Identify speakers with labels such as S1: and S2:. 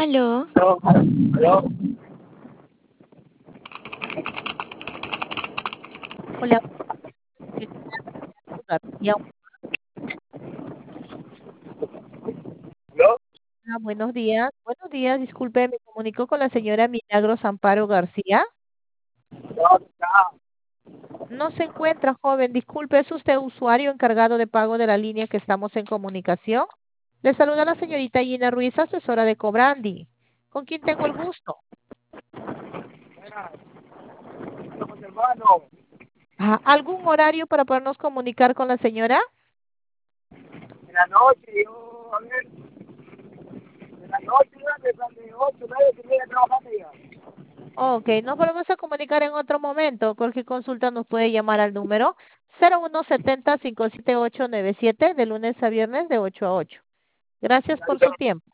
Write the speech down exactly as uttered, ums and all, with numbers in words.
S1: Aló.
S2: Aló, aló,
S3: Hola, señorita García.
S2: aló,
S3: Hola, buenos días. Buenos días, disculpe, me comunico con la señora Milagros Amparo García.
S2: ¿dónde está?
S3: No se encuentra, joven, disculpe, ¿es usted usuario encargado de pago de la línea que estamos en comunicación? Le saluda la señorita Gina Ruiz, asesora de Cobrandi. ¿Con quién tengo el gusto?
S2: Mira, somos hermanos.
S3: Ah, ¿algún horario para podernos comunicar con la señora?
S2: En la noche, yo, a ver, en la noche, ya, de las de ocho, nueve, que viene trabajando ya.
S3: Ok, nos volvemos a comunicar en otro momento. Cualquier consulta nos puede llamar al número cero uno setenta, cinco siete ocho nueve siete de lunes a viernes de ocho a ocho. Gracias por su tiempo.